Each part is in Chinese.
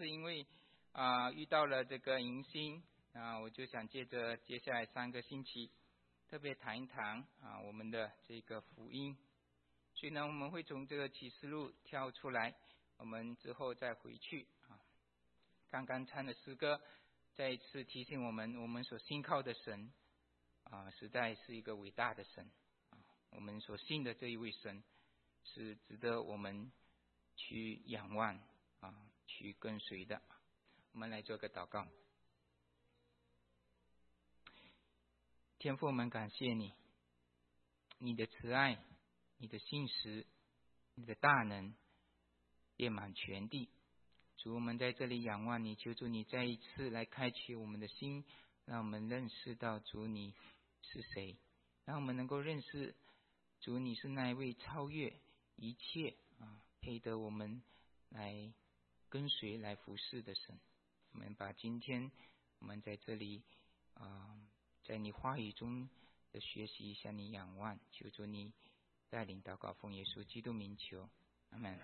是因为遇到了这个迎新我就想接着接下来3个星期特别谈一谈我们的这个福音。所以呢，我们会从这个启示录跳出来，我们之后再回去刚刚唱的诗歌再一次提醒我们所信靠的神实在是一个伟大的神我们所信的这一位神是值得我们去仰望去跟随的。我们来做个祷告。天父，我们感谢你，你的慈爱，你的信实，你的大能遍满全地。主，我们在这里仰望你，求主你再一次来开启我们的心，让我们认识到主你是谁，让我们能够认识主你是那一位超越一切配得我们来跟随来服侍的神。我们把今天我们在这里在你话语中的学习向你仰望，求主你带领祷告，奉耶稣基督名求，阿们。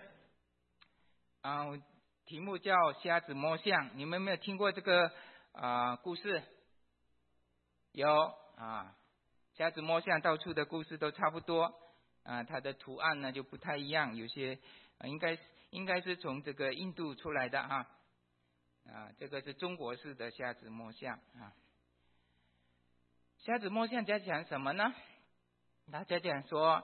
题目叫瞎子摸象，你们有没有听过这个故事？有瞎子摸象到处的故事都差不多它的图案呢就不太一样，有些应该是从这个印度出来的这个是中国式的瞎子摸象瞎子摸象在讲什么呢？他在讲说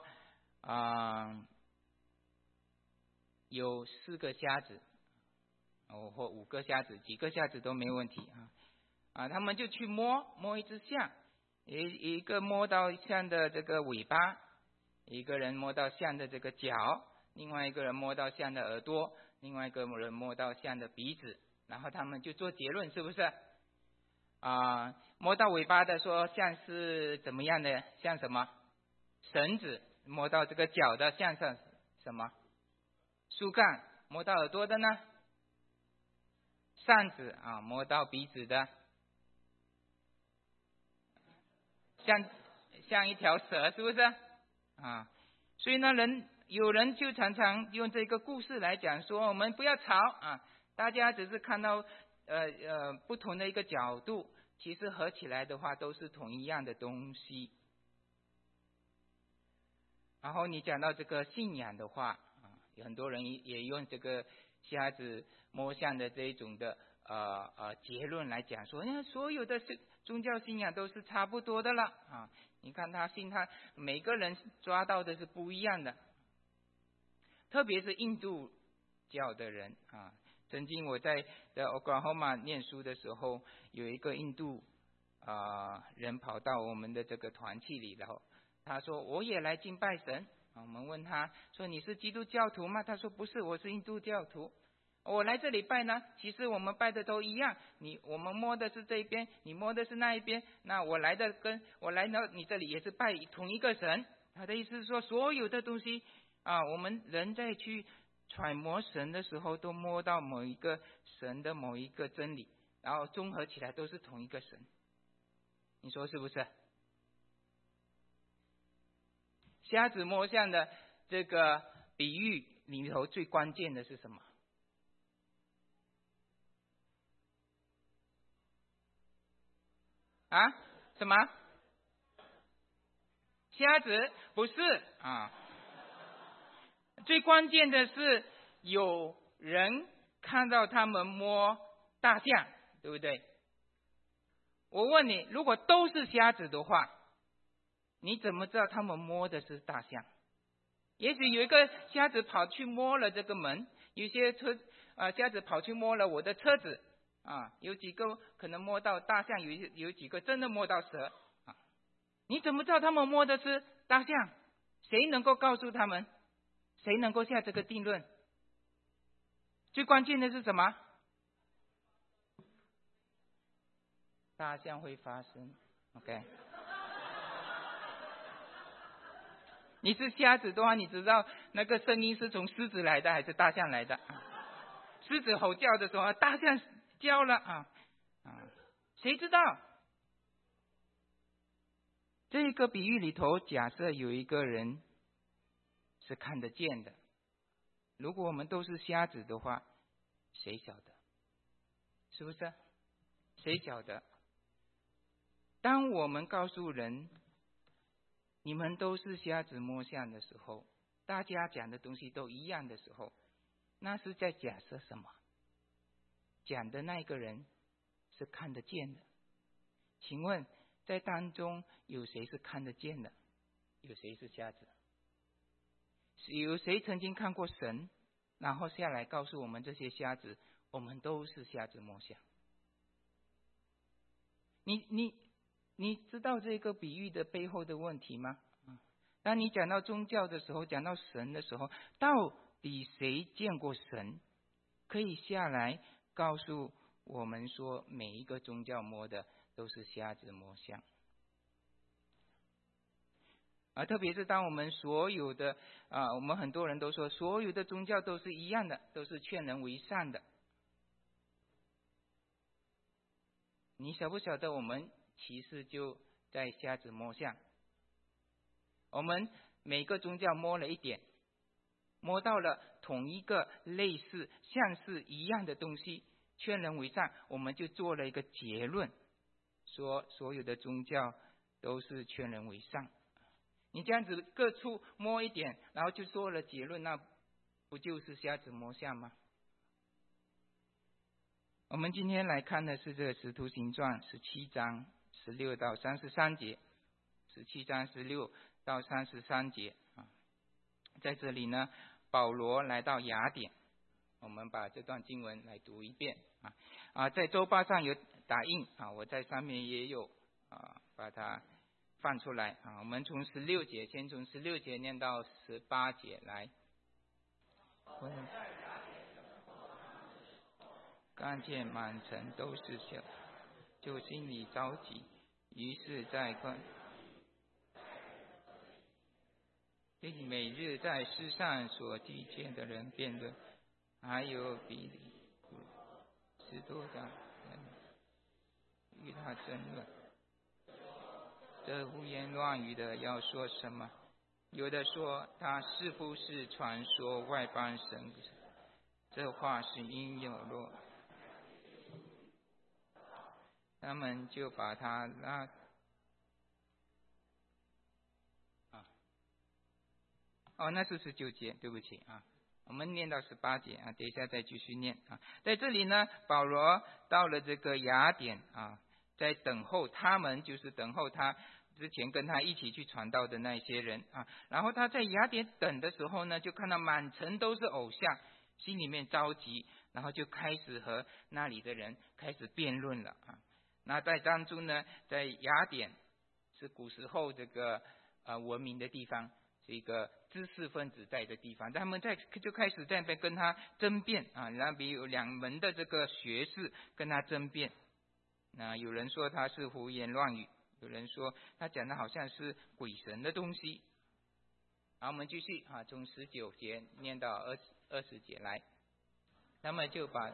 有4个瞎子或5个瞎子，几个瞎子都没问题他们就去摸一只象，一个摸到象的这个尾巴，一个人摸到象的这个脚，另外一个人摸到象的耳朵，另外一个人摸到象的鼻子，然后他们就做结论，是不是摸到尾巴的说像是怎么样的，像什么绳子，摸到这个脚的像是什么树干，摸到耳朵的呢扇子摸到鼻子的像一条蛇，是不是所以呢有人就常常用这个故事来讲说我们不要吵大家只是看到不同的一个角度，其实合起来的话都是同一样的东西。然后你讲到这个信仰的话有很多人也用这个瞎子摸象的这一种的结论来讲说所有的宗教信仰都是差不多的了你看他每个人抓到的是不一样的，特别是印度教的人曾经我在Oklahoma 念书的时候，有一个印度人跑到我们的这个团契里，然后他说我也来敬拜神我们问他说你是基督教徒吗？他说不是，我是印度教徒。我来这里拜呢，其实我们拜的都一样，我们摸的是这一边，你摸的是那一边，那我来到你这里也是拜同一个神。他的意思是说所有的东西我们人在去揣摩神的时候都摸到某一个神的某一个真理，然后综合起来都是同一个神，你说是不是？瞎子摸象的这个比喻里头最关键的是什么什么？瞎子不是最关键的是有人看到他们摸大象，对不对？我问你，如果都是瞎子的话，你怎么知道他们摸的是大象？也许有一个瞎子跑去摸了这个门，有些瞎子跑去摸了我的车子有几个可能摸到大象，有几个真的摸到蛇你怎么知道他们摸的是大象？谁能够告诉他们？谁能够下这个定论？最关键的是什么？大象会发生 OK 你是瞎子的话，你知道那个声音是从狮子来的还是大象来的狮子吼叫的时候大象叫了谁知道？这个比喻里头假设有一个人是看得见的，如果我们都是瞎子的话，谁晓得？ 是不是？谁晓得？当我们告诉人你们都是瞎子摸象的时候，大家讲的东西都一样的时候，那是在假设什么？讲的那个人是看得见的。请问在当中有谁是看得见的？有谁是瞎子？有谁曾经看过神，然后下来告诉我们这些瞎子，我们都是瞎子摸象？你知道这个比喻的背后的问题吗？当你讲到宗教的时候，讲到神的时候，到底谁见过神，可以下来告诉我们说，每一个宗教摸的都是瞎子摸象？特别是当我们所有的我们很多人都说，所有的宗教都是一样的，都是劝人为善的。你晓不晓得我们其实就在瞎子摸象？我们每个宗教摸了一点，摸到了同一个类似像是一样的东西，劝人为善，我们就做了一个结论，说所有的宗教都是劝人为善。你这样子各处摸一点，然后就做了结论，那不就是瞎子摸象吗？我们今天来看的是这个使徒行传17章16到33节，17章16到33节在这里呢，保罗来到雅典，我们把这段经文来读一遍在周报上有打印我在上面也有把它放出来我们从16节，先从16节念到18节来。看见满城都是血，就心里着急，于是在每日在世上所遇见的人辩论，还有比利、使徒的人与他争论。这胡言乱语的要说什么？有的说他是不是传说外邦神，这话是因有落。他们就把他拉那是19节，对不起我们念到18节等一下再继续念在这里呢，保罗到了这个雅典在等候他们，就是等候他之前跟他一起去传道的那些人然后他在雅典等的时候呢，就看到满城都是偶像，心里面着急，然后就开始和那里的人开始辩论了那在当中呢，在雅典是古时候这个文明的地方，是一个知识分子在的地方，他们就开始在那边跟他争辩那边有两门的这个学士跟他争辩。那有人说他是胡言乱语，有人说他讲的好像是鬼神的东西。好，我们继续从19节念到20节来。他们就把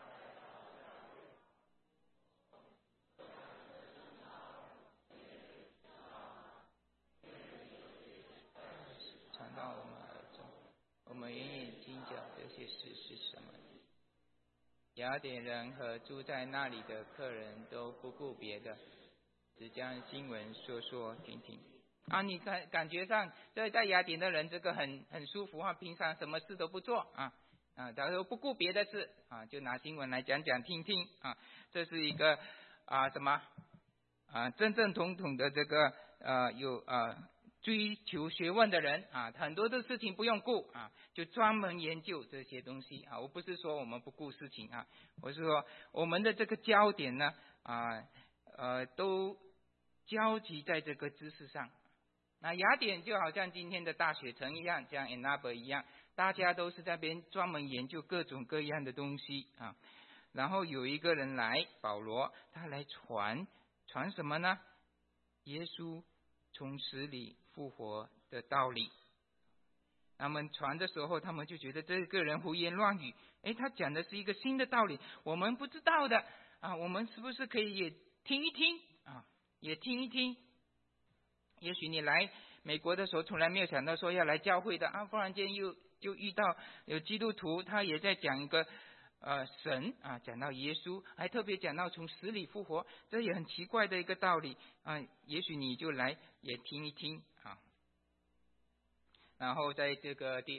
传到我们耳中，我们愿意听讲这些事是什么。雅典人和住在那里的客人都不顾别的，只将新闻说听听你感觉上在雅典的人这个很舒服平常什么事都不做他说不顾别的事就拿新闻来讲听听这是一个什么正正统统的这个有追求学问的人很多的事情不用顾就专门研究这些东西我不是说我们不顾事情我是说我们的这个焦点呢都交集在这个知识上。那雅典就好像今天的大学城一样，像 Anaba 一样，大家都是在那边专门研究各种各样的东西然后有一个人来，保罗，他来传什么呢？耶稣从死里复活的道理。他们传的时候，他们就觉得这个人胡言乱语，他讲的是一个新的道理，我们不知道的我们是不是可以也听一听也听一听。也许你来美国的时候从来没有想到说要来教会的忽然间就遇到有基督徒，他也在讲一个神啊，讲到耶稣，还特别讲到从死里复活，这也很奇怪的一个道理啊。也许你就来也听一听啊。然后在这个第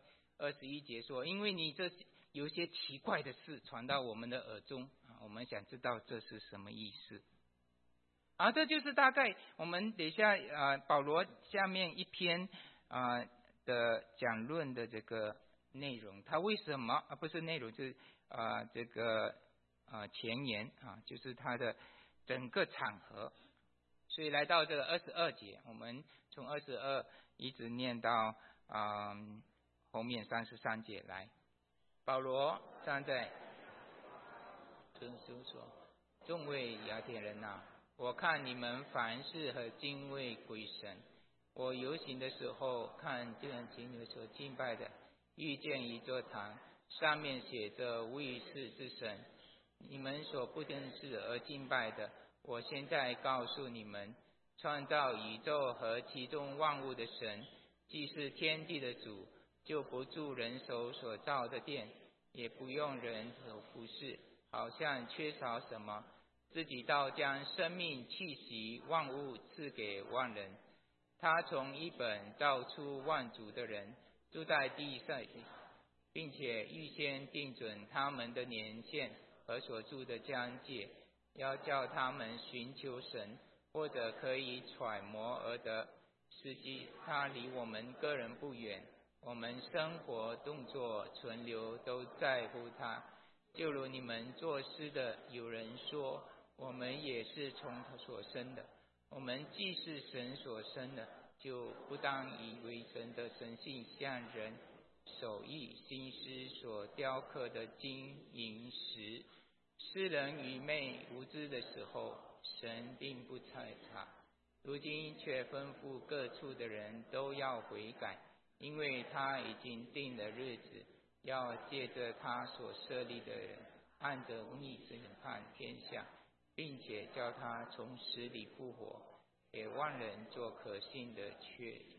21节说，因为你这有些奇怪的事传到我们的耳中啊，我们想知道这是什么意思。这就是大概我们等一下保罗下面一篇的讲论的这个内容，他为什么不是内容，就是这个前言就是他的整个场合。所以来到这个22节，我们从22一直念到后面33节来。保罗站在遵守说：“众位雅典人呐，我看你们凡事和敬畏鬼神。我游行的时候，看见经流所敬拜的，遇见一座堂，上面写着为世之神。你们所不认识而敬拜的，我现在告诉你们，创造宇宙和其中万物的神，既是天地的主，就不住人手所造的殿，也不用人所服侍，好像缺少什么，自己倒将生命气息万物赐给万人。他从一本造出万族的人，住在地上，并且预先定准他们的年限和所住的疆界，要叫他们寻求神，或者可以揣摩而得。实际他离我们个人不远，我们生活动作存留都在乎他。就如你们作诗的有人说，我们也是从他所生的。我们既是神所生的，就不当以为神的神性像人手艺心思所雕刻的金银石。世人愚昧无知的时候，神并不睬他，如今却吩咐各处的人都要悔改，因为他已经定了日子，要借着他所设立的人，按着逆审判天下，并且叫他从死里复活，给万人做可信的确据。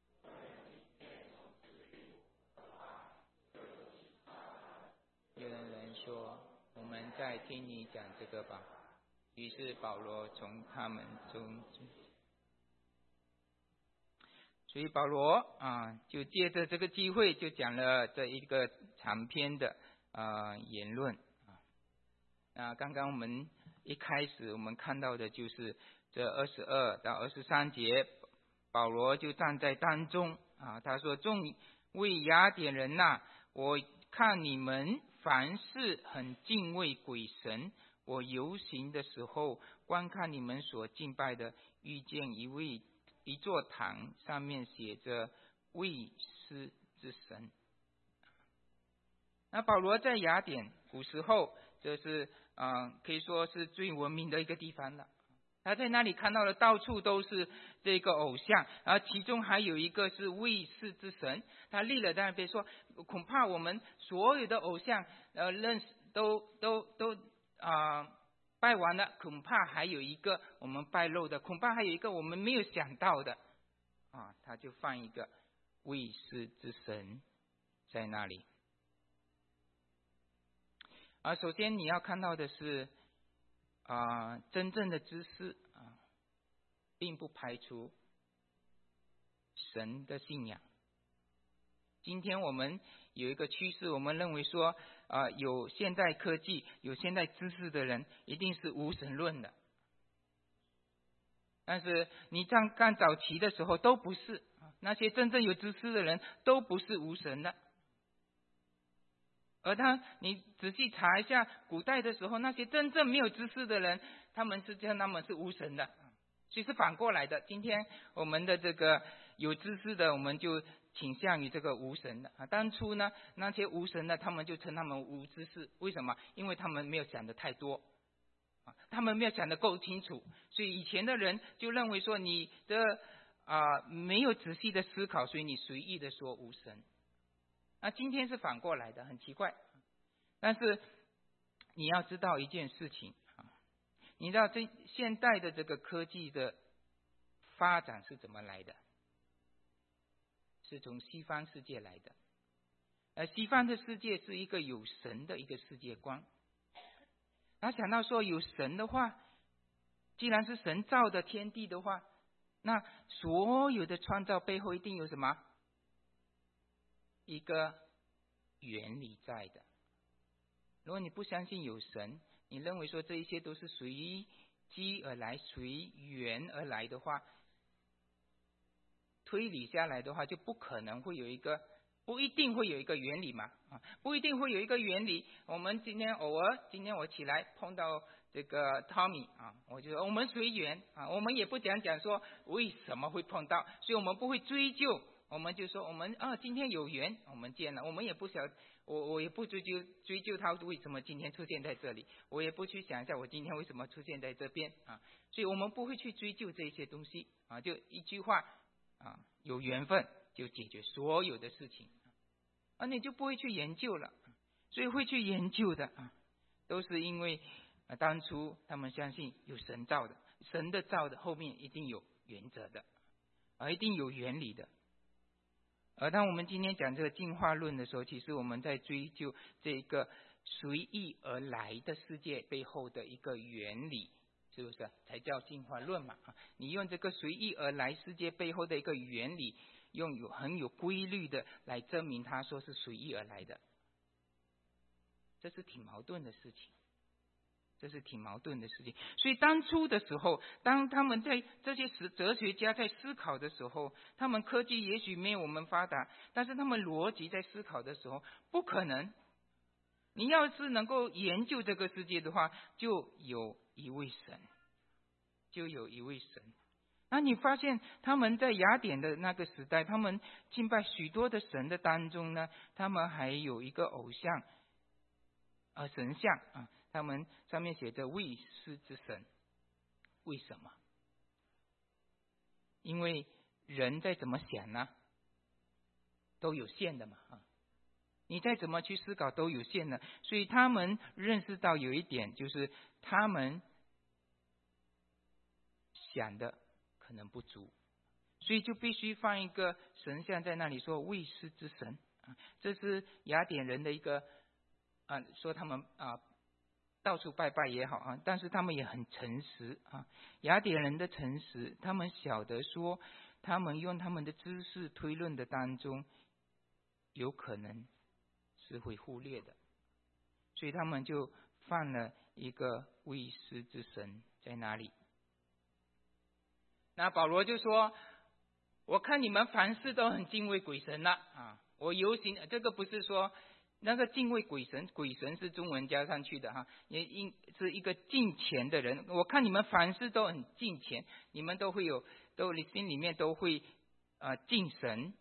有人说，我们再听你讲这个吧。于是保罗从他们中，所以保罗就借着这个机会，就讲了这一个长篇的言论刚刚我们一开始我们看到的就是这22到23节，保罗就站在当中他说：“众位雅典人呐，我看你们凡事很敬畏鬼神。我游行的时候，观看你们所敬拜的，遇见一座堂，上面写着为师之神。”那保罗在雅典古时候，这是可以说是最文明的一个地方了。他在那里看到了到处都是这个偶像，而其中还有一个是为世之神。他立了在那边说，恐怕我们所有的偶像认识都拜完了，恐怕还有一个我们拜漏的，恐怕还有一个我们没有想到的他就放一个为世之神在那里。首先你要看到的是真正的知识并不排除神的信仰。今天我们有一个趋势，我们认为说有现代科技有现代知识的人一定是无神论的，但是你看早期的时候都不是，那些真正有知识的人都不是无神的。而你仔细查一下古代的时候，那些真正没有知识的人，他们是无神的，所以是反过来的。今天我们的这个有知识的，我们就倾向于这个无神的当初呢，那些无神的，他们就称他们无知识。为什么？因为他们没有想的太多他们没有想得够清楚，所以以前的人就认为说你的没有仔细的思考，所以你随意的说无神。今天是反过来的，很奇怪。但是你要知道一件事情你知道这现代的这个科技的发展是怎么来的？是从西方世界来的。 西方的世界是一个有神的一个世界观。他想到说有神的话，既然是神造的天地的话，那所有的创造背后一定有什么？一个原理在的。如果你不相信有神，你认为说这一切都是随机而来、随缘而来的话，推理下来的话，就不可能会有一个，不一定会有一个原理嘛，不一定会有一个原理。我们今天我起来碰到这个 Tommy 我就说我们随缘我们也不讲说为什么会碰到，所以我们不会追究，我们就说我们今天有缘，我们见了，我们也不晓。我也不追究他为什么今天出现在这里，我也不去想一下我今天为什么出现在这边所以我们不会去追究这些东西就一句话有缘分就解决所有的事情你就不会去研究了。所以会去研究的都是因为当初他们相信有神造的，神的造的后面一定有原则的一定有原理的。而当我们今天讲这个进化论的时候，其实我们在追究这个随意而来的世界背后的一个原理，是不是才叫进化论嘛？你用这个随意而来世界背后的一个原理，用很有规律的来证明它说是随意而来的，这是挺矛盾的事情。所以当初的时候，当他们在这些哲学家在思考的时候，他们科技也许没有我们发达，但是他们逻辑在思考的时候，不可能。你要是能够研究这个世界的话，就有一位神。那你发现他们在雅典的那个时代，他们敬拜许多的神的当中呢，他们还有一个偶像神像他们上面写着未施之神。为什么？因为人再怎么想呢，都有限的嘛你再怎么去思考都有限的。所以他们认识到有一点，就是他们想的可能不足，所以就必须放一个神像在那里，说未施之神这是雅典人的一个说他们到处拜拜也好但是他们也很诚实雅典人的诚实，他们晓得说他们用他们的知识推论的当中有可能是会忽略的，所以他们就放了一个未施之神在那里。那保罗就说，我看你们凡事都很敬畏鬼神了我游行，这个不是说那个敬畏鬼神，鬼神是中文加上去的也是一个敬虔的人。我看你们凡事都很敬虔，你们都会有，你心里面都会敬神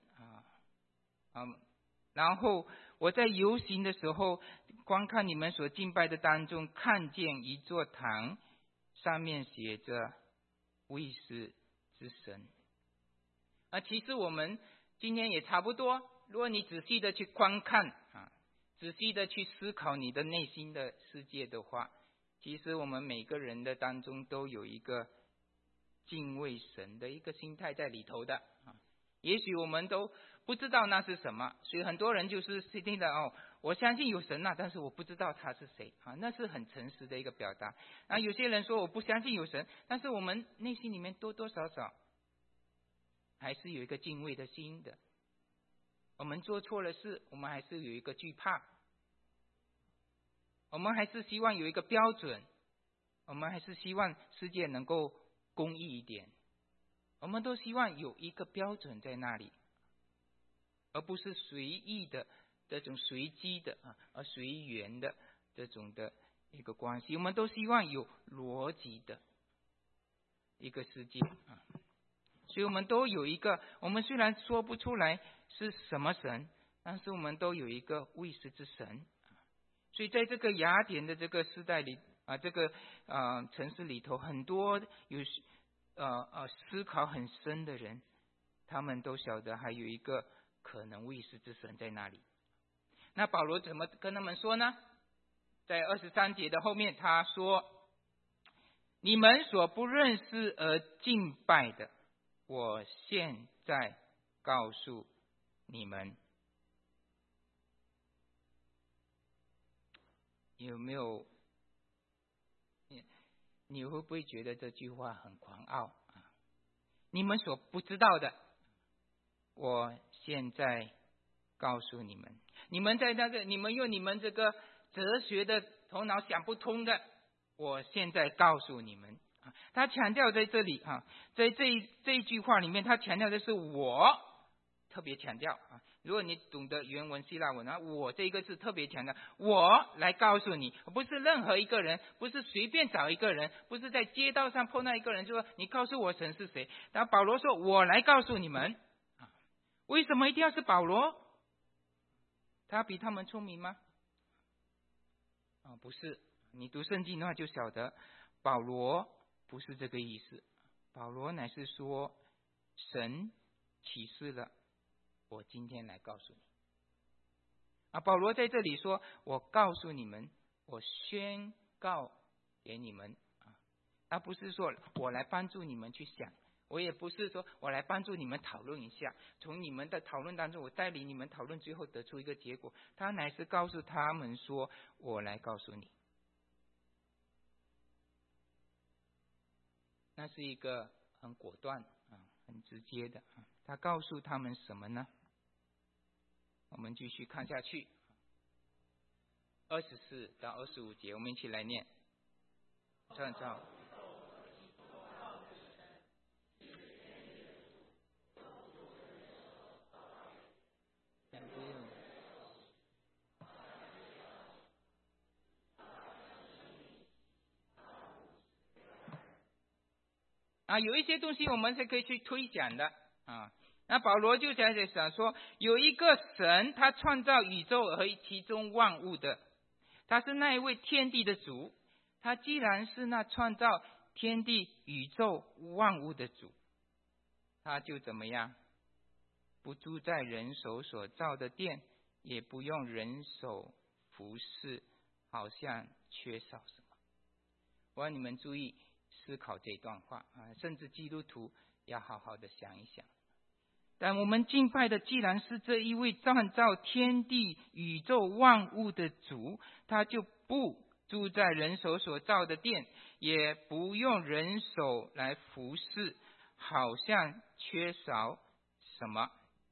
然后我在游行的时候，观看你们所敬拜的当中，看见一座堂，上面写着未施之神其实我们今天也差不多，如果你仔细的去观看仔细的去思考你的内心的世界的话，其实我们每个人的当中都有一个敬畏神的一个心态在里头的也许我们都不知道那是什么，所以很多人就是听的我相信有神但是我不知道他是谁那是很诚实的一个表达有些人说我不相信有神，但是我们内心里面多多少少还是有一个敬畏的心的。我们做错了事，我们还是有一个惧怕，我们还是希望有一个标准，我们还是希望世界能够公义一点，我们都希望有一个标准在那里，而不是随意的这种随机的而随缘的这种的一个关系。我们都希望有逻辑的一个世界所以我们都有一个，我们虽然说不出来是什么神，但是我们都有一个未施之神所以在这个雅典的这个时代里这个城市里头，很多有思考很深的人，他们都晓得还有一个可能未施之神在那里。那保罗怎么跟他们说呢？在23节的后面他说，你们所不认识而敬拜的，我现在告诉你们。 有没有？你会不会觉得这句话很狂傲啊？你们所不知道的，我现在告诉你们。你们用你们这个哲学的头脑想不通的，我现在告诉你们。他强调在这里啊，在这一句话里面，他强调的是我，特别强调啊。如果你懂得原文希腊文啊，我这个是特别强调，我来告诉你，不是任何一个人，不是随便找一个人，不是在街道上碰到一个人就说你告诉我神是谁。然后保罗说我来告诉你们啊，为什么一定要是保罗？他比他们聪明吗？不是，你读圣经的话就晓得，保罗不是这个意思。保罗乃是说神启示了，我今天来告诉你保罗在这里说我告诉你们，我宣告给你们他不是说我来帮助你们去想，我也不是说我来帮助你们讨论一下，从你们的讨论当中我带领你们讨论，最后得出一个结果。他乃是告诉他们说我来告诉你。那是一个很果断很直接的他告诉他们什么呢？我们继续看下去，24到25节，我们一起来念。创造有一些东西我们是可以去推讲的那保罗就在这想说，有一个神，他创造宇宙和其中万物的，他是那一位天地的主。他既然是那创造天地宇宙万物的主，他就怎么样？不住在人手所造的殿，也不用人手服侍，好像缺少什么。我让你们注意思考这段话甚至基督徒要好好的想一想。但我们敬拜的既然是这一位创造天地宇宙万物的主，他就不住在人手所造的殿，也不用人手来服侍，好像缺少什么。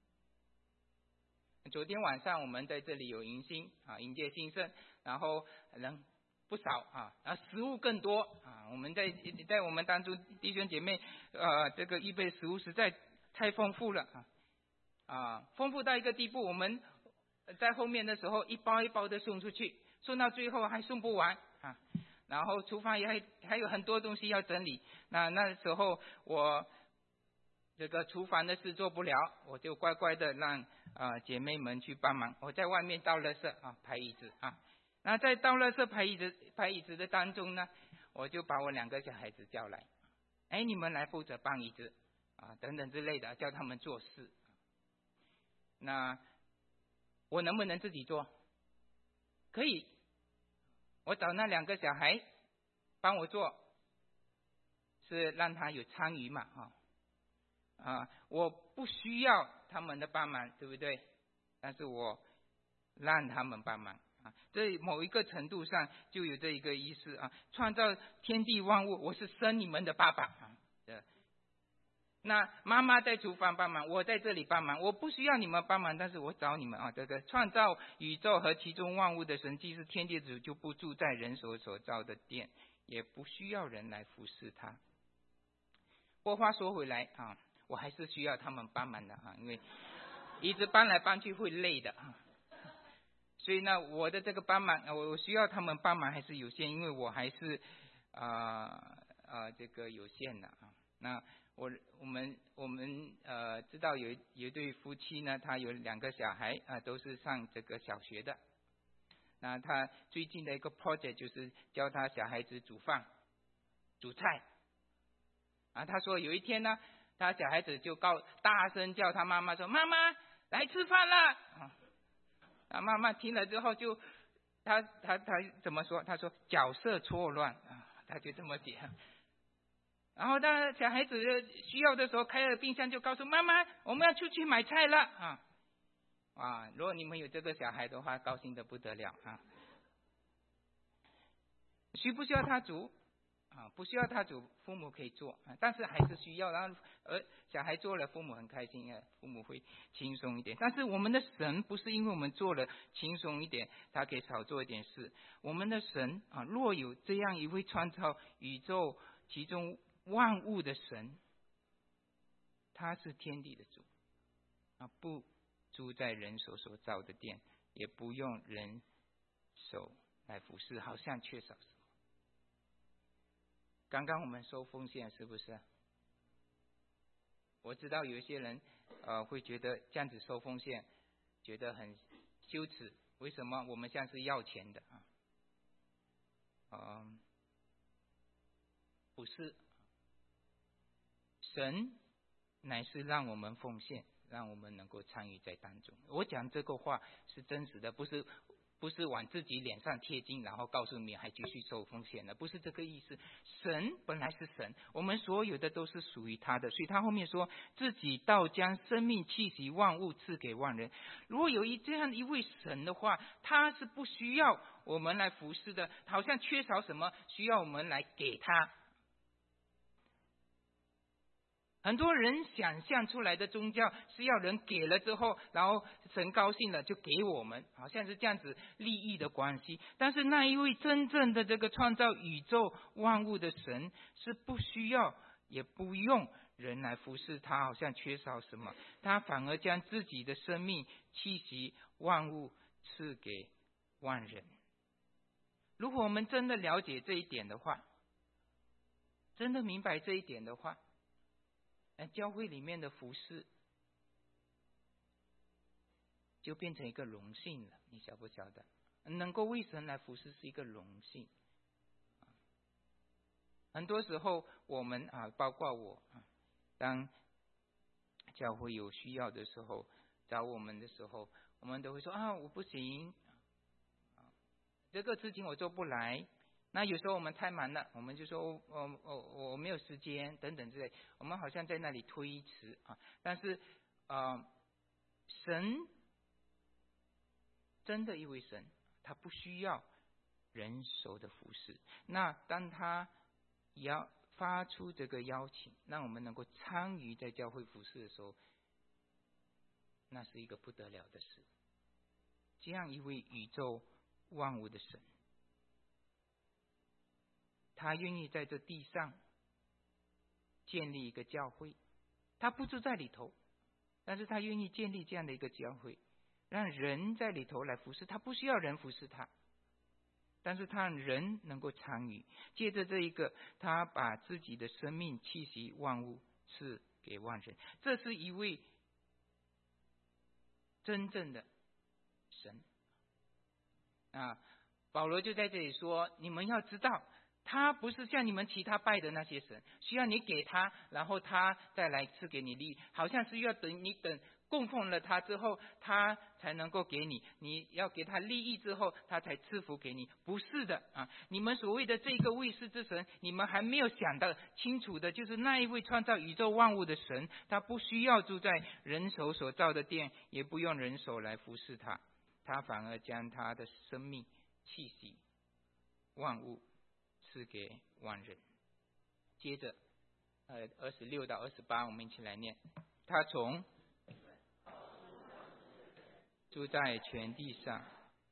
昨天晚上我们在这里有迎新迎接新生，然后人不少食物更多我们在我们当中弟兄姐妹这个预备食物实在太丰富了丰富到一个地步，我们在后面的时候一包一包的送出去，送到最后还送不完然后厨房也还有很多东西要整理。那时候我这个厨房的事做不了，我就乖乖的让姐妹们去帮忙。我在外面倒垃圾排椅子那在倒垃圾排椅子的当中呢，我就把我2个小孩子叫来，你们来负责搬椅子等等之类的，叫他们做事。那我能不能自己做？可以，我找那2个小孩帮我做，是让他有参与嘛我不需要他们的帮忙，对不对？但是我让他们帮忙这某一个程度上就有这一个意思创造天地万物，我是生你们的爸爸那妈妈在厨房帮忙，我在这里帮忙，我不需要你们帮忙，但是我找你们这个创造宇宙和其中万物的神，既是天地主，就不住在人手所造的殿，也不需要人来服侍他。不过话说回来我还是需要他们帮忙的因为一直搬来搬去会累的所以呢我的这个帮忙我需要他们帮忙还是有限，因为我还是这个有限的那我们知道有一对夫妻呢，他有2个小孩都是上这个小学的。那他最近的一个 project 就是教他小孩子煮饭煮菜他说有一天呢，他小孩子就大声叫他妈妈说，妈妈来吃饭了妈妈听了之后就他怎么说？他说角色错乱他就这么讲。然后当然小孩子需要的时候开了冰箱就告诉妈妈我们要出去买菜了如果你们有这个小孩的话，高兴得不得了需不需要他煮？不需要他煮，父母可以做，但是还是需要。然后小孩做了，父母很开心，父母会轻松一点。但是我们的神不是因为我们做了轻松一点，他可以少做一点事。我们的神若有这样一位创造宇宙其中万物的神，他是天地的主，不住在人手所造的殿，也不用人手来服侍，好像缺少什么。刚刚我们收奉献是不是？我知道有一些人会觉得这样子收奉献觉得很羞耻，为什么我们像是要钱的不是，神乃是让我们奉献，让我们能够参与在当中。我讲这个话是真实的，不是往自己脸上贴金，然后告诉你还继续收奉献的，不是这个意思。神本来是神，我们所有的都是属于他的，所以他后面说自己倒将生命气息万物赐给万人。如果有这样一位神的话，他是不需要我们来服侍的，好像缺少什么需要我们来给他。很多人想象出来的宗教是要人给了之后，然后神高兴了就给我们，好像是这样子利益的关系。但是那一位真正的这个创造宇宙万物的神是不需要也不用人来服侍他，好像缺少什么，他反而将自己的生命气息万物赐给万人。如果我们真的了解这一点的话，真的明白这一点的话，教会里面的服事就变成一个荣幸了，你晓不晓得？能够为神来服事是一个荣幸。很多时候我们包括我当教会有需要的时候，找我们的时候，我们都会说我不行，这个事情我做不来。那有时候我们太忙了，我们就说我没有时间等等之类，我们好像在那里推迟但是神真的一位神，他不需要人手的服侍。那当他要发出这个邀请，让我们能够参与在教会服侍的时候，那是一个不得了的事。这样一位宇宙万物的神，他愿意在这地上建立一个教会，他不住在里头，但是他愿意建立这样的一个教会，让人在里头来服侍他，不需要人服侍他，但是他让人能够参与。借着这一个，他把自己的生命气息万物赐给万人，这是一位真正的神保罗就在这里说，你们要知道他不是像你们其他拜的那些神，需要你给他，然后他再来赐给你利益，好像是要等供奉了他之后，他才能够给你，你要给他利益之后，他才赐福给你。不是的你们所谓的这个未世之神，你们还没有想到清楚的，就是那一位创造宇宙万物的神，他不需要住在人手所造的殿，也不用人手来服侍他，他反而将他的生命气息万物赐给万人。接着26到28我们一起来念。他从住在全地上，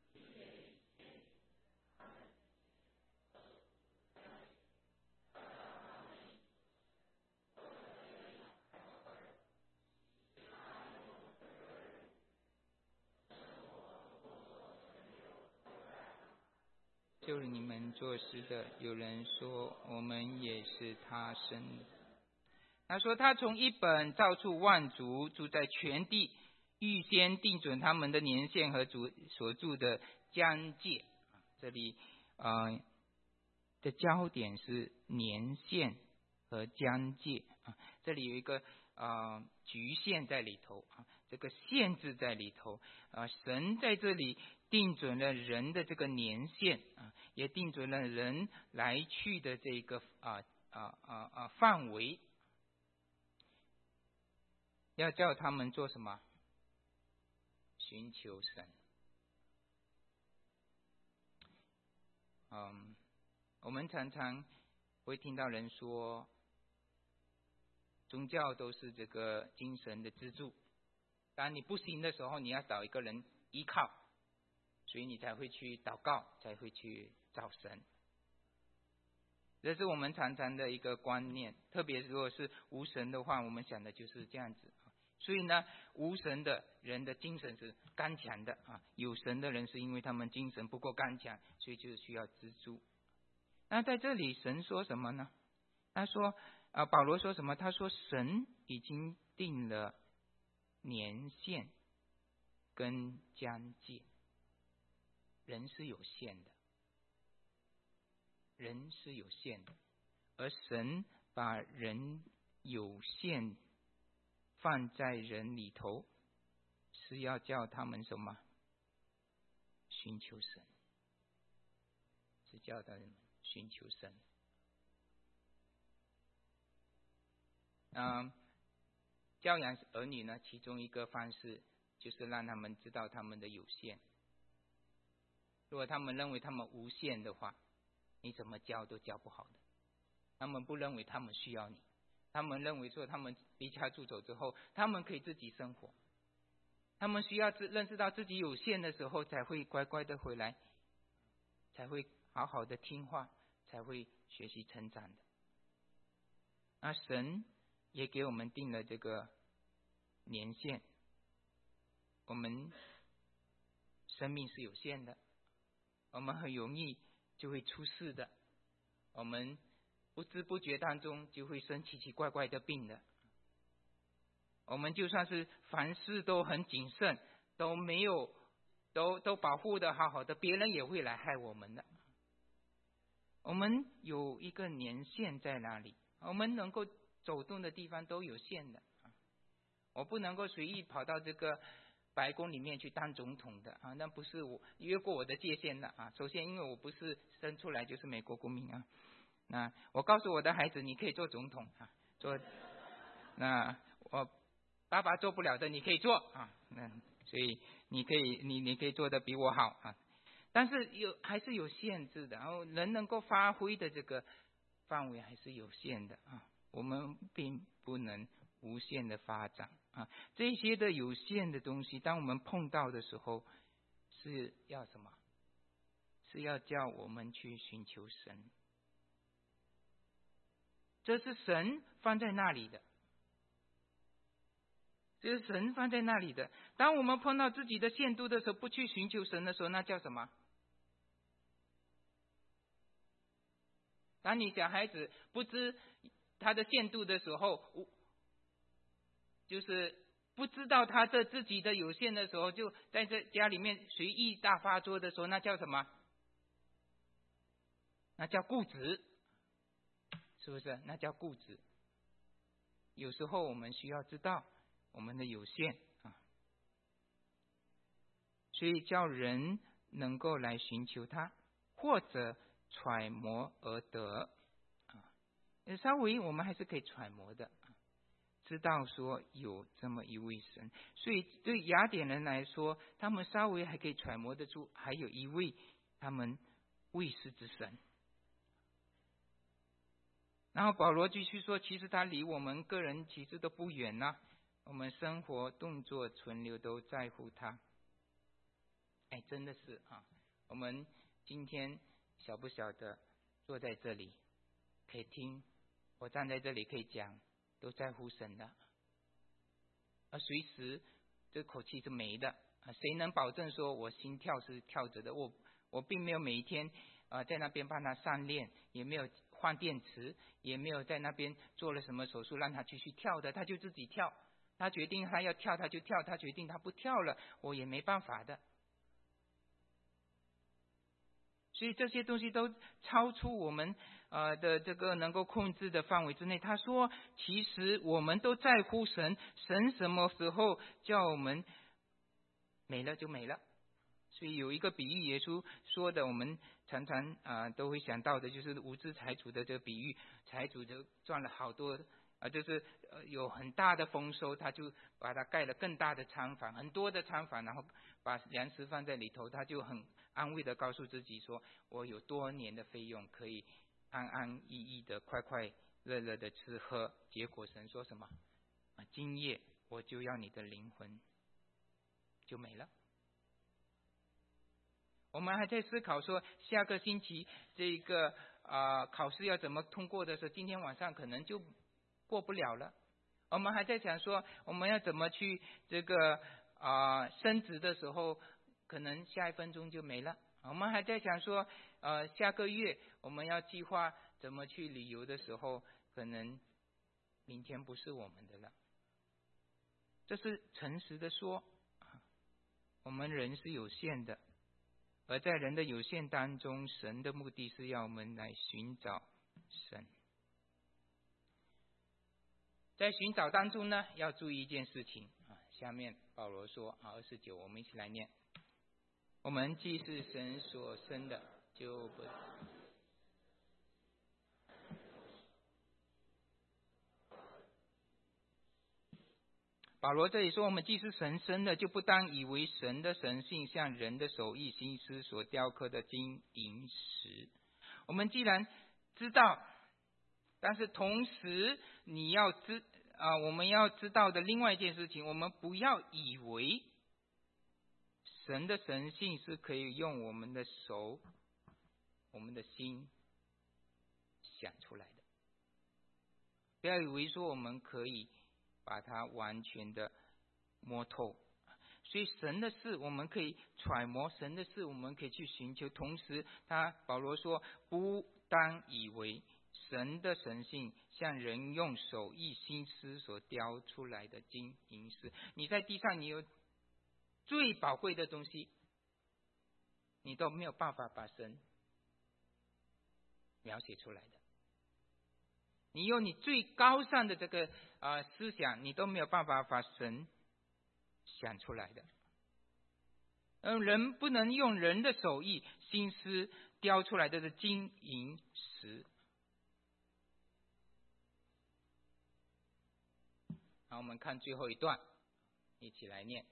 就是你们做事的，有人说我们也是他生的。他说他从一本造出万族，住在全地，预先定准他们的年限和所住的疆界。这里的焦点是年限和疆界这里有一个局限在里头这个限制在里头神在这里定准了人的这个年限也定准了人来去的这个范围，要叫他们做什么？寻求神。 我们常常会听到人说，宗教都是这个精神的支柱，当你不行的时候，你要找一个人依靠，所以你才会去祷告，才会去找神。这是我们常常的一个观念，特别如果是无神的话，我们想的就是这样子。所以呢，无神的人的精神是刚强的啊，有神的人是因为他们精神不够刚强，所以就需要支柱。那在这里神说什么呢？他说保罗说什么？他说神已经定了年限跟疆界。人是有限的，人是有限的，而神把人有限放在人里头，是要叫他们什么？寻求神，是叫他们寻求神。教养儿女呢，其中一个方式就是让他们知道他们的有限。如果他们认为他们无限的话，你怎么教都教不好的。他们不认为他们需要你，他们认为说他们离家出走之后，他们可以自己生活。他们需要认识到自己有限的时候，才会乖乖的回来，才会好好的听话，才会学习成长的。那神也给我们定了这个年限，我们生命是有限的，我们很容易就会出事的，我们不知不觉当中就会生奇奇怪怪的病的。我们就算是凡事都很谨慎，都没有都保护的好好的，别人也会来害我们的。我们有一个年限在那里，我们能够走动的地方都有限的。我不能够随意跑到这个白宫里面去当总统的啊，那不是我越过我的界限的啊。首先，因为我不是生出来就是美国公民啊。那我告诉我的孩子，你可以做总统啊，那我爸爸做不了的，你可以做啊。所以你可以做的比我好啊。但是还是有限制的，然后人能够发挥的这个范围还是有限的啊。我们并不能无限的发展啊。这些的有限的东西，当我们碰到的时候，是要什么？是要叫我们去寻求神。这是神放在那里的，这是神放在那里的。当我们碰到自己的限度的时候，不去寻求神的时候，那叫什么？当你小孩子不知他的限度的时候，就是不知道他的自己的有限的时候，就在这家里面随意大发作的时候，那叫什么？那叫固执，是不是？那叫固执。有时候我们需要知道我们的有限啊，所以叫人能够来寻求他，或者揣摩而得啊。稍微我们还是可以揣摩的，知道说有这么一位神。所以对雅典人来说，他们稍微还可以揣摩得出还有一位他们未识之神。然后保罗继续说，其实他离我们个人其实都不远啊，我们生活动作存留都在乎他。真的是啊，我们今天晓不晓得坐在这里可以听，我站在这里可以讲，都在乎神的。而随时这口气是没的，谁能保证说我心跳是跳着的？我并没有每一天在那边帮他上链，也没有换电池，也没有在那边做了什么手术让他继续跳的，他就自己跳。他决定他要跳他就跳，他决定他不跳了，我也没办法的。所以这些东西都超出我们的这个能够控制的范围之内。他说其实我们都在乎神，神什么时候叫我们没了就没了。所以有一个比喻耶稣说的，我们常常都会想到的，就是无知财主的这个比喻。财主就赚了好多就是有很大的丰收，他就把它盖了更大的仓房，很多的仓房，然后把粮食放在里头，他就很安慰的告诉自己说，我有多年的费用可以安安逸逸的快快乐乐的吃喝。结果神说什么？今夜我就要你的灵魂就没了。我们还在思考说下个星期这个考试要怎么通过的时候，今天晚上可能就过不了了。我们还在想说我们要怎么去这个升职的时候，可能下1分钟就没了。我们还在想说下个月我们要计划怎么去旅游的时候，可能明天不是我们的了。这是诚实的说，我们人是有限的，而在人的有限当中，神的目的是要我们来寻找神。在寻找当中呢，要注意一件事情下面保罗说29，我们一起来念。我们既是神所生的，就不保罗这里说，我们既是神生的，就不当以为神的神性像人的手艺心思所雕刻的金银石。我们既然知道，但是同时我们要知道的另外一件事情，我们不要以为神的神性是可以用我们的手、我们的心想出来的。不要以为说我们可以把它完全的摸透。所以神的事我们可以揣摩，神的事我们可以去寻求。同时保罗说，不当以为神的神性像人用手艺心思所雕出来的金银石。你在地上你有最宝贵的东西，你都没有办法把神描写出来的。你用你最高尚的这个思想，你都没有办法把神想出来的。人不能用人的手艺心思雕出来的金银石。好，我们看最后一段，一起来念。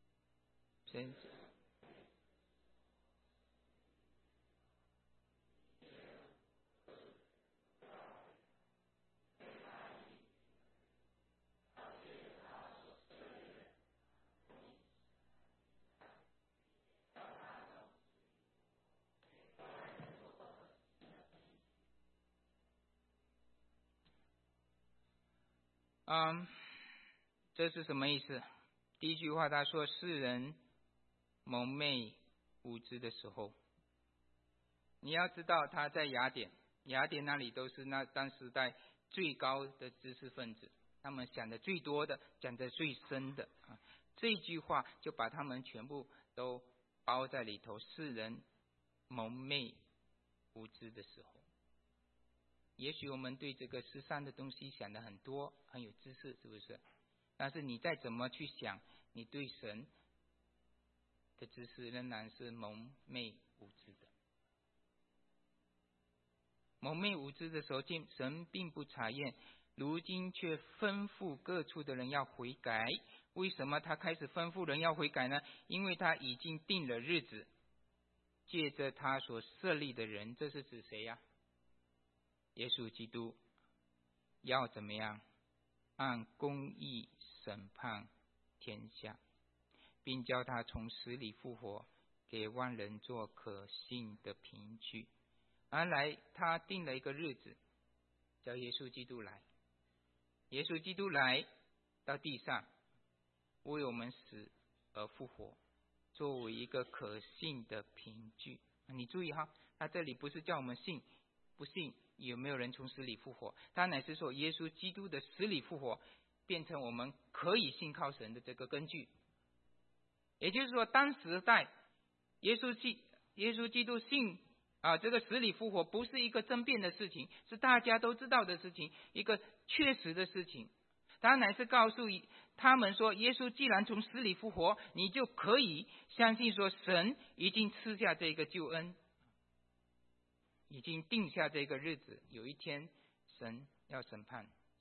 这是什么意思？第一句话他说，世人蒙昧无知的时候，你要知道他在雅典那里都是那当时代最高的知识分子，他们想的最多的，讲的最深的这一句话就把他们全部都包在里头。世人蒙昧无知的时候，也许我们对这个世上的东西想的很多，很有知识，是不是？但是你再怎么去想，你对神的知识仍然是蒙昧无知的。蒙昧无知的时候，神并不查验，如今却吩咐各处的人要悔改。为什么他开始吩咐人要悔改呢？因为他已经定了日子，借着他所设立的人，这是指谁呀？耶稣基督要怎么样按公义审判天下，并叫他从死里复活，给万人做可信的凭据。而来他定了一个日子，叫耶稣基督来。耶稣基督来到地上，为我们死而复活，作为一个可信的凭据。你注意哈，他这里不是叫我们信，不信有没有人从死里复活，他乃是说耶稣基督的死里复活变成我们可以信靠神的这个根据。也就是说，当时代耶稣基督信这个死里复活不是一个争辩的事情，是大家都知道的事情，一个确实的事情。他乃是告诉他们说，耶稣既然从死里复活，你就可以相信说神已经赐下这个救恩，已经定下这个日子，有一天神要审判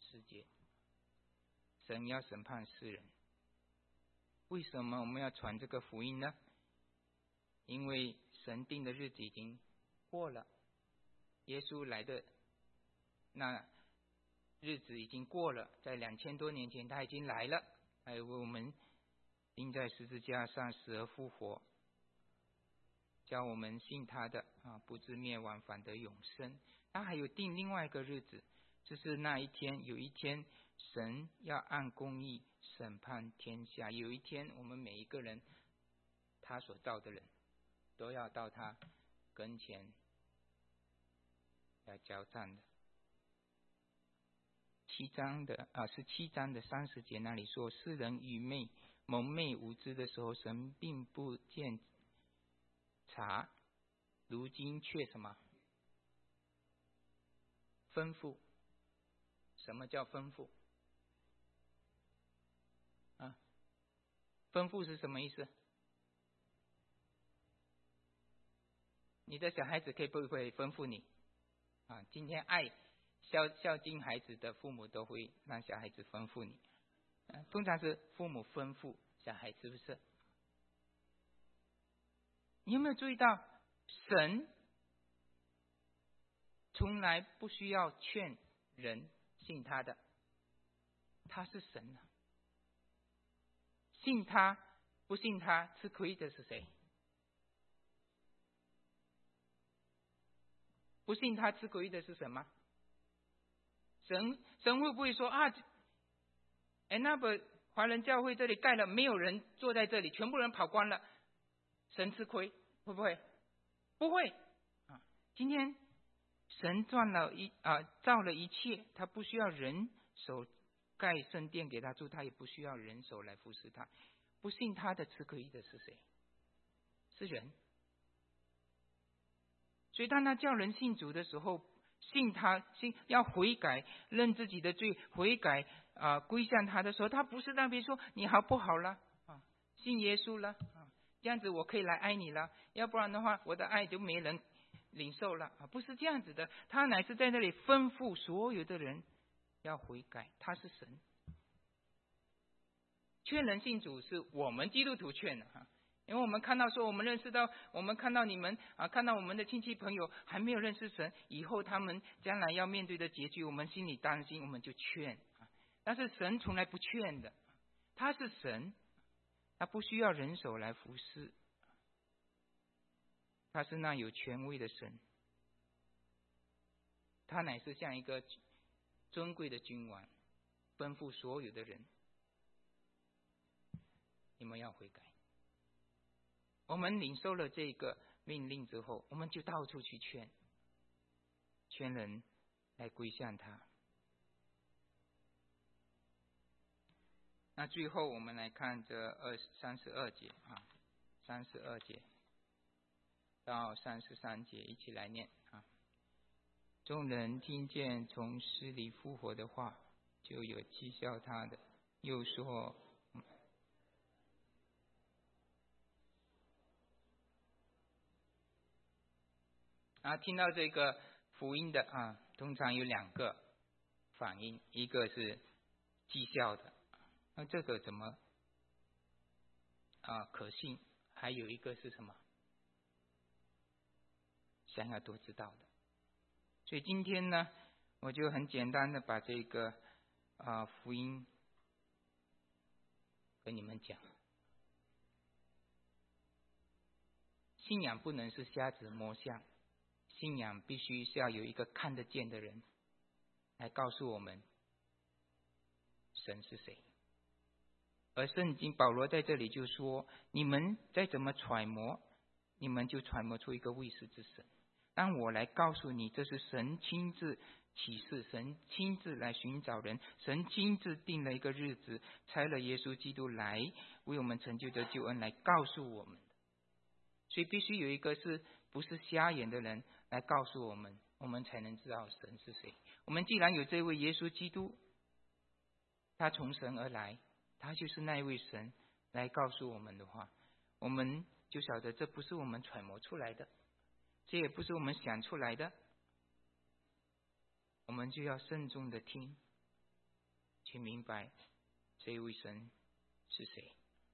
世界，神要审判世人。为什么我们要传这个福音呢？因为神定的日子已经过了，耶稣来的那日子已经过了，在2000多年前他已经来了，还有为我们钉在十字架上死而复活，叫我们信他的不至灭亡，反得永生。他还有定另外一个日子，就是那一天，有一天神要按公义审判天下，有一天我们每一个人，他所造的人都要到他跟前来交战的。17章的30节那里说，世人愚昧蒙昧无知的时候，神并不见察，如今却什么吩咐。什么叫吩咐吩咐是什么意思？你的小孩子可以不会吩咐你今天爱孝敬孩子的父母都会让小孩子吩咐你，通常是父母吩咐小孩，是不是？你有没有注意到，神从来不需要劝人信他的，他是神信他不信他吃亏的是谁？不信他吃亏的是什么？神会不会说那个华人教会这里盖了，没有人坐在这里，全部人跑光了，神吃亏？会不会？不会今天神造了一切，他不需要人手盖圣殿给他住，他也不需要人手来服侍他。不信他的吃亏的是谁？是人。所以当他叫人信主的时候，信要悔改，认自己的罪，悔改归向他的时候，他不是那边说你好不好了信耶稣了这样子我可以来爱你了，要不然的话我的爱就没人领受了不是这样子的。他乃是在那里吩咐所有的人要悔改，他是神。劝人信主是我们基督徒劝的因为我们看到说，我们看到你们看到我们的亲戚朋友还没有认识神，以后他们将来要面对的结局，我们心里担心，我们就劝但是神从来不劝的，他是神，他不需要人手来服侍，他是那有权威的神，他乃是像一个尊贵的君王，吩咐所有的人，你们要悔改。我们领受了这个命令之后，我们就到处去劝人来归向他。那最后我们来看这32节32节到33节，一起来念众人听见从死里复活的话，就有讥笑他的，又说听到这个福音的通常有2个反应，一个是讥笑的，那这个怎么可信？还有一个是什么？想要多知道的。所以今天呢，我就很简单的把这个福音跟你们讲。信仰不能是瞎子摸象，信仰必须是要有一个看得见的人来告诉我们神是谁。而圣经保罗在这里就说，你们再怎么揣摩，你们就揣摩出一个未识之神。当我来告诉你，这是神亲自启示，神亲自来寻找人，神亲自定了一个日子，差了耶稣基督来为我们成就的救恩来告诉我们。所以必须有一个不是瞎眼的人来告诉我们，我们才能知道神是谁。我们既然有这位耶稣基督，他从神而来，他就是那一位神来告诉我们的话，我们就晓得这不是我们揣摩出来的，这也不是我们想出来的，我们就要慎重的听， 去明白这一位神是谁。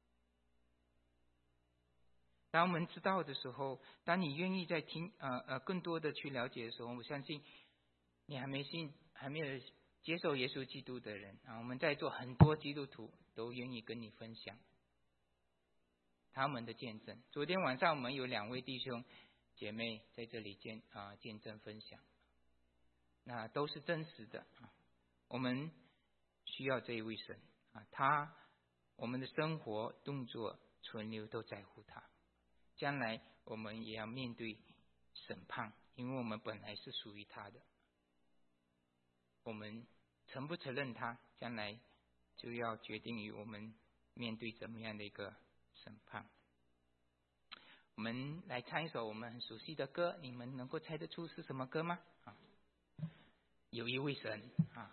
当我们知道的时候，当你愿意再听更多的去了解的时候，我相信你还没有接受耶稣基督的人啊，我们在座很多基督徒都愿意跟你分享他们的见证。昨天晚上我们有2位弟兄姐妹在这里见证分享，那都是真实的啊。我们需要这一位神啊，我们的生活、动作、存留都在乎他。将来我们也要面对审判，因为我们本来是属于他的。我们承不承认他，将来就要决定于我们面对怎么样的一个审判。我们来唱一首我们很熟悉的歌，你们能够猜得出是什么歌吗？有一位神啊，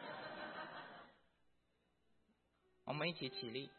我们一起起立。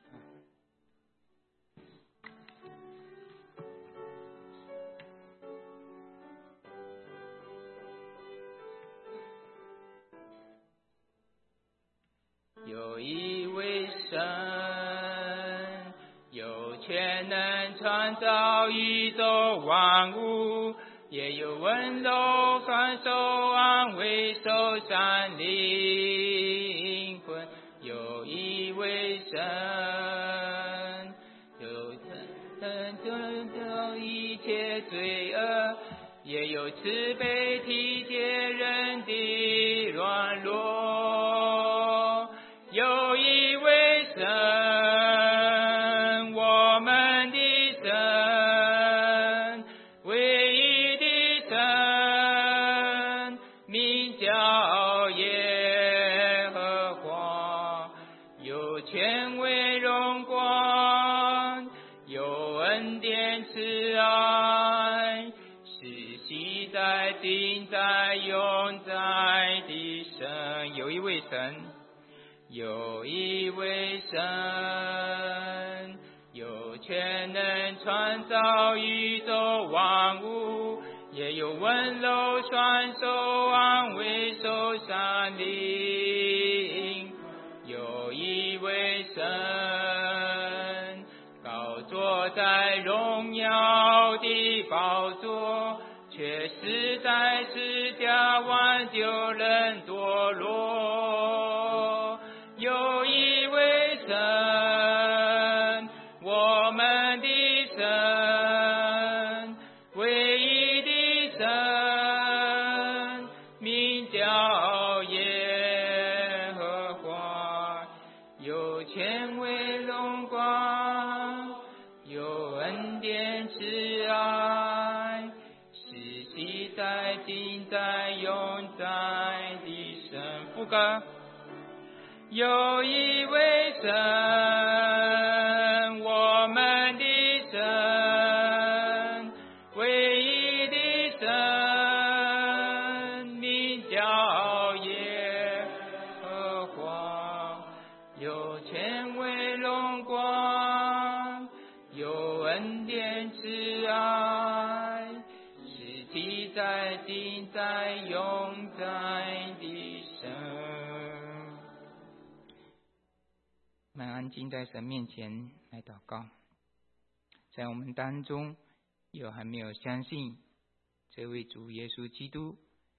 有一位神，有全能创造宇宙万物，也有温柔宽恕安慰受伤灵魂。有一位神，有拯救一切罪恶，也有慈悲体贴人的软弱。有一位神，我们的神，唯一的神，名叫耶和华，有权威荣光，有恩典慈爱，是昔在今在永在的神。有一位神，有一位神，有全能创造宇宙万物，也有温柔双手安慰受伤灵。有一位神，高坐在荣耀的宝座，却是在十架挽救人堕落。有一位神，我们的神，唯一的神，名叫耶和华，有权威荣光，有恩典慈爱，是昔在今在永在的神。副歌。有一位神，我们的神，唯一的神，名叫耶和华，有权威荣光，有恩典慈爱，是昔在今在永在的神。我们安静在神面前来祷告。在我们当中有还没有相信这位主耶稣基督，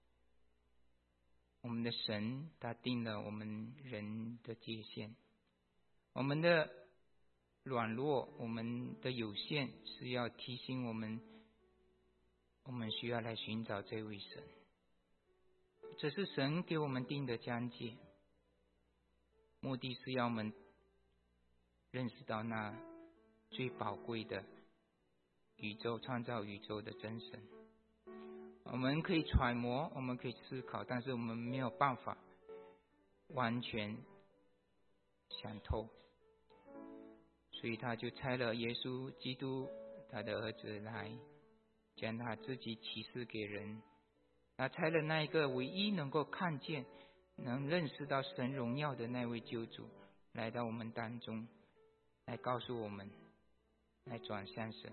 我们的神他定了我们人的界限，我们的软弱，我们的有限，是要提醒我们需要来寻找这位神。这是神给我们定的疆界，目的是要我们认识到那最宝贵的创造宇宙的真神。我们可以揣摩，我们可以思考，但是我们没有办法完全想透。所以他就差了耶稣基督他的儿子来，将他自己启示给人。他差了那一个唯一能够看见、能认识到神荣耀的那位救主来到我们当中，来告诉我们，来转向神。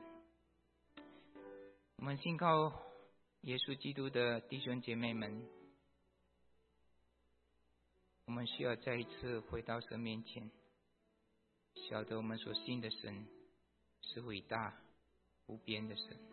我们信靠耶稣基督的弟兄姐妹们， 我们需要再一次回到神面前，晓得我们所信的神是伟大无边的神，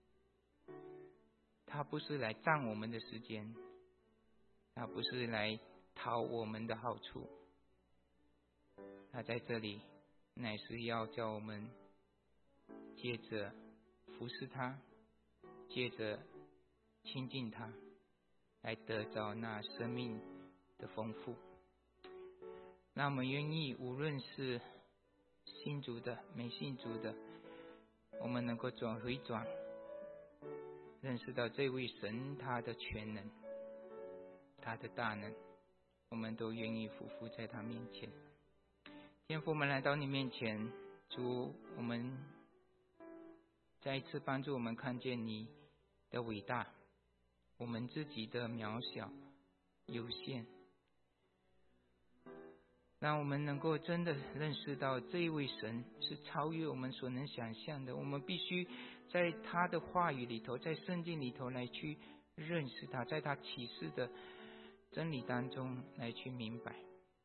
他不是来占我们的时间，他不是来讨我们的好处，他在这里乃是要叫我们借着服侍他，借着亲近他，来得着那生命的丰富。那我们愿意无论是信主的没信主的，我们能够回转，认识到这位神他的全能，他的大能，我们都愿意匍匐在他面前。天父，我们来到你面前，主，我们再一次帮助我们看见你的伟大，我们自己的渺小有限，让我们能够真的认识到这一位神是超越我们所能想象的。我们必须在他的话语里头，在圣经里头来去认识他，在他启示的真理当中来去明白。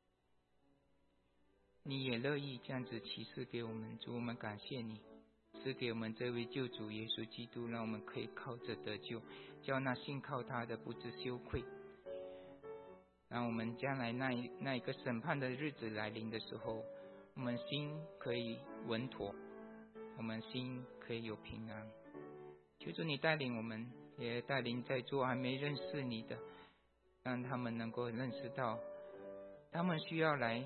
你也乐意这样子启示给我们，主，我们感谢你赐给我们这位救主耶稣基督，让我们可以靠着得救，叫那信靠他的不知羞愧。让我们将来那一个审判的日子来临的时候，我们心可以稳妥，我们心可以有平安。求主你带领我们，也带领在座还没认识你的，让他们能够认识到他们需要来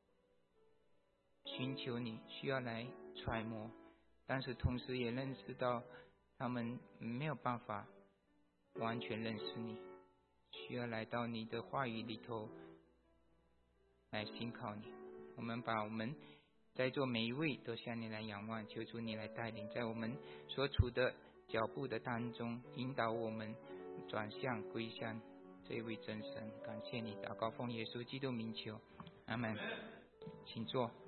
寻求你，需要来揣摩，但是同时也认识到他们没有办法完全认识你，需要来到你的话语里头来信靠你。我们把我们在座每一位都向你来仰望，求主你来带领，在我们所处的脚步的当中引导我们转向归向这位真神。感谢你，祷告奉耶稣基督名求，阿们。请坐。